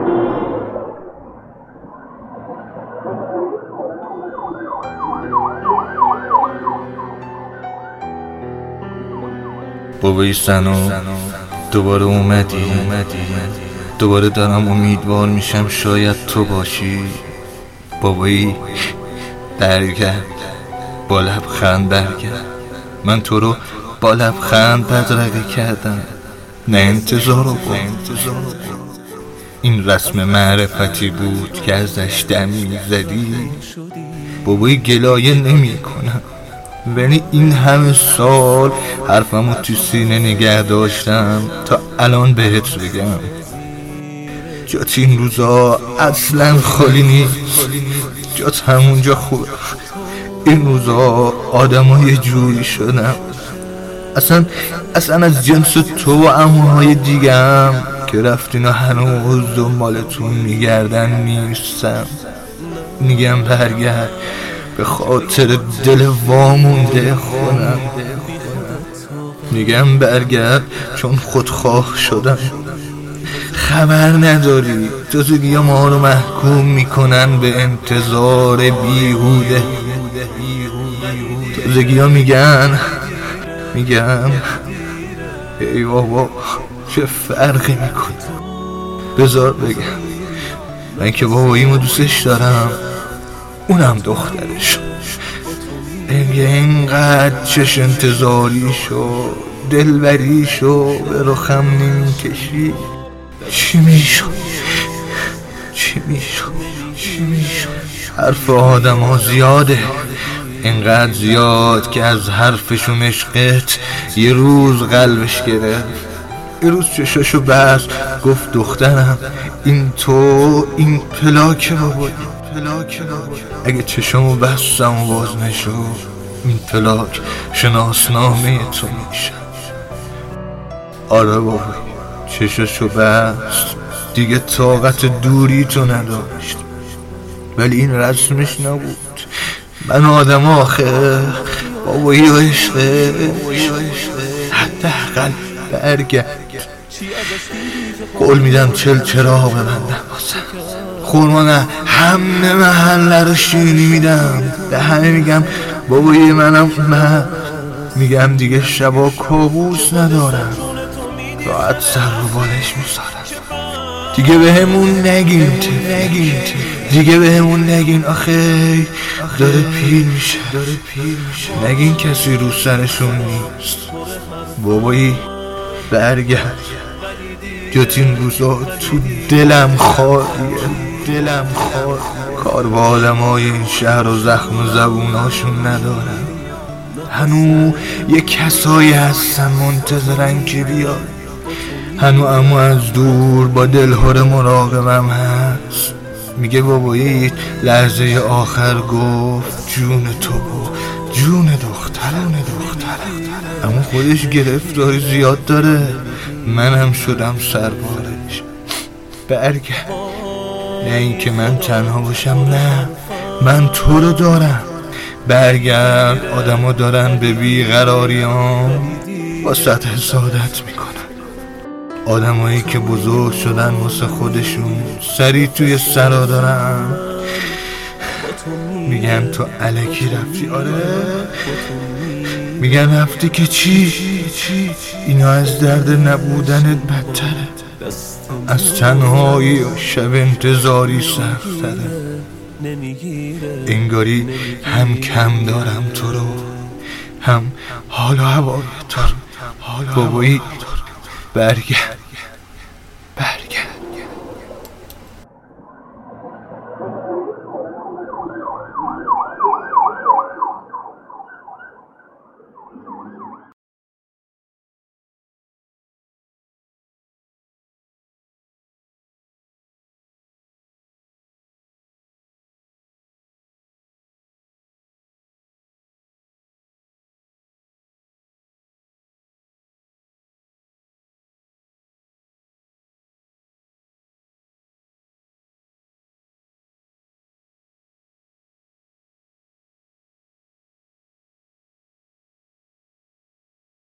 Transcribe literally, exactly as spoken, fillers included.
بابای سنا دوباره اومدی دوباره دارم امیدوار میشم شاید تو باشی. بابایی برگرد با لبخند برگرد. من تو رو با لبخند بدرقه کردم، نه انتظار رو با این رسم معرفتی بود که ازش دمی زدی. بابایی گلایه نمی کنم، ولی این همه سال حرفمو تو سینه نگه داشتم تا الان بهت بگم. جات این روزا اصلا خالی نیست، جات همونجا خوبه. این روزا آدم ها یه جوری شدم، اصلا اصلا از جنس تو و عموهای دیگم که رفتین و هنوز دنبالتون میگردن نیستم. میگم برگرد به خاطر دل وامونده خونم. میگم برگرد چون خودخواه شدم. خبر نداری تازگی ها ما رو محکوم میکنن به انتظار بیهوده. تازگی ها میگن میگم ای بابا چه فرقی میکنه. بذار بگم من که باباییمو دوستش دارم، اونم دخترش. اگه اینقدر چش انتظاری شو دلبری شو به رخم نمیکشی چی میشو چی میشو چی میشو حرف آدم ها زیاده، اینقدر زیاد که از حرفشون عشقت یه روز قلبش گرفت. یه روز چشاشو بست گفت دخترم این تو این پلاکه بابایی پلاکه بابایی. اگه چشمو بستم و باز نشو این پلاک شناسنامه تو میشه. آره بابایی چشاشو بست دیگه طاقت دوری تو نداشت، ولی این رسمش نبود. من آدم آخه بابایی و عشقه حداقل برگرد. قول میدم چل چراغ ببندم واسم، خورما نه همه محله رو شیرینی میدم. به همه میگم بابایی منم من میگم دیگه شبا کابوس ندارم، راحت سر رو بالش میذارم. دیگه به همون نگین نگین دیگه به همون نگین آخه داره پیر میشه نگین کسی رو سرشون نیست. بابایی برگرد جات این روزا تو دلم خواهیه دلم خواهیه. کار با آدم های این شهر و زخم و زبوناشون ندارم. هنو یه کسایی هستن منتظرن که بیاد، هنو اما از دور با دلهور مراقبم هست. میگه بابایی لحظه آخر گفت جون تو بود جون دخترم دخترم اما خودش گرفتاری زیاد داره، منم شدم سربارش. برگرد، نه اینکه من تنها باشم، نه من تو رو دارم. برگرد، آدم ها دارن به بیقراریام واسه حسادت میکنن. آدم هایی که بزرگ شدن واسه خودشون سری توی سرا دارن میگن تو الکی رفتی. آره میگن رفتی که چی؟ اینا از درد نبودنت بدتره، از تنهایی و شب انتظاری سختره. انگاری هم کم دارم تو رو، هم حال و هوای تو رو. بابایی برگرد